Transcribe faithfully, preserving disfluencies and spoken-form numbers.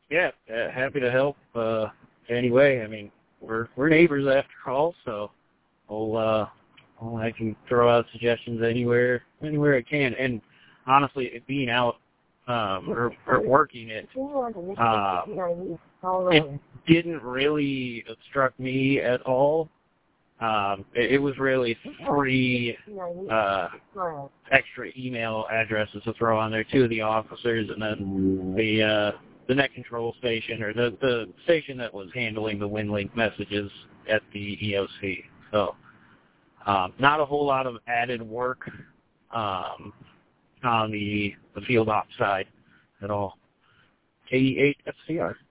yeah, uh, happy to help uh, anyway. I mean, we're we're neighbors after all, so I'll, uh, I'll I can throw out suggestions anywhere anywhere I can. And honestly, it being out um, or, or working it, uh, it didn't really obstruct me at all. Um, it, it was really three uh, extra email addresses to throw on there, two of the officers, and then the uh, the net control station, or the, the station that was handling the WinLink messages at the E O C. So um, not a whole lot of added work um, on the, the field ops side at all. K E eight F C R.